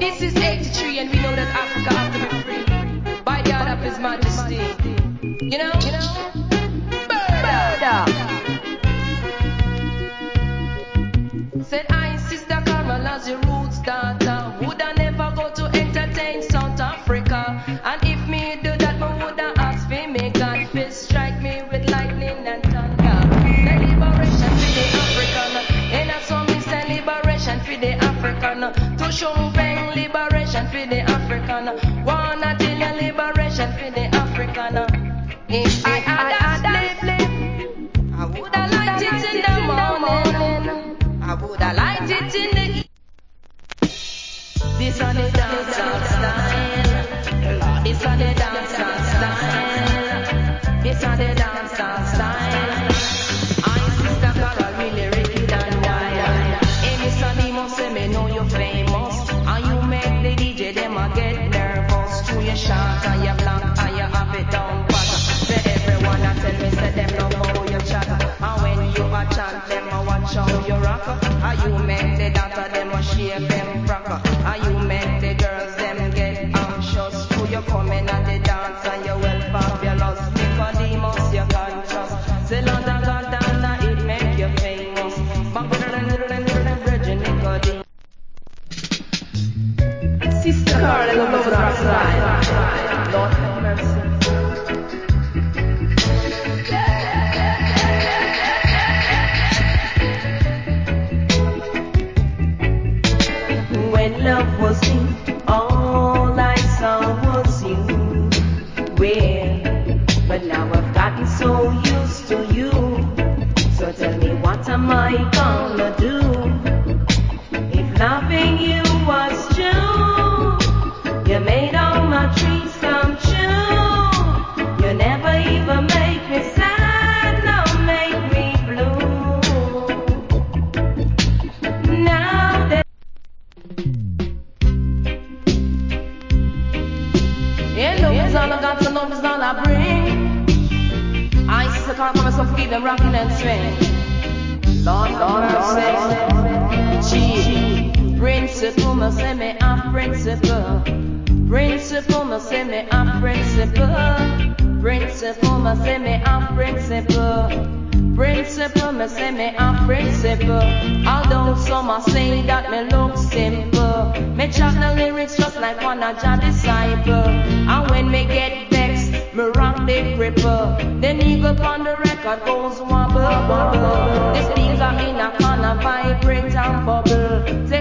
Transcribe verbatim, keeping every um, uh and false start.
This is eighty-three and we know that Africa has to be free by the order of His Majesty. You know? You know? Murder! Said I, Sister Carol, as your roots daughter, would I never go to entertain South Africa? And if me do that, me would I ask for me God fist strike me with lightning and thunder. The liberation for the African, and that's what me say liberation for the African. To show bang liberation for the African. Wanna tell you liberation for the African. If I had a slave, I would have liked it in the morning. I would have liked it in the evening. This on the dancehall style. This on the dancehall style. This on the dancehall style. I Sister Carol really wicked and wild. Hey, Mister Demo say me know you're famous, and you make the D J them a get nervous. Through your short and your black and you have it down pat. Say everyone a tell me say them love how you chat, and when you a chant them a watch how you rock. And you make the daughter them a shake them frack, and you make the girls them get anxious. Through you coming at the dance and you well fabulous. Nicodemus you can't trust. Say Lord of God and it make you famous. But Bridget Nicodemus. Sister Carol, I love the rock side. Lord have mercy. When love was in, all I saw was you. Where? But now I've gotten so used to you. So tell me, what am I gonna do? If loving you was true, you made all my dreams come true. You never even make me sad, no make me blue. Now that yeah, love is all I got, so love is all I bring. I Sister Carol promise to keep them rocking and swing. Lord, Lord, mercy. G. Principle, me say me a principle. Principle, me say me a principle. Principle, me say me a principle. Principle, me say me a principle. Although some are saying that me look simple, me chat the lyrics just like one of Jah disciple. And when me get vexed, me rock the cripple. Then eagle on the record goes wobble, wobble. The speaker in a corner vibrate and bubble. Say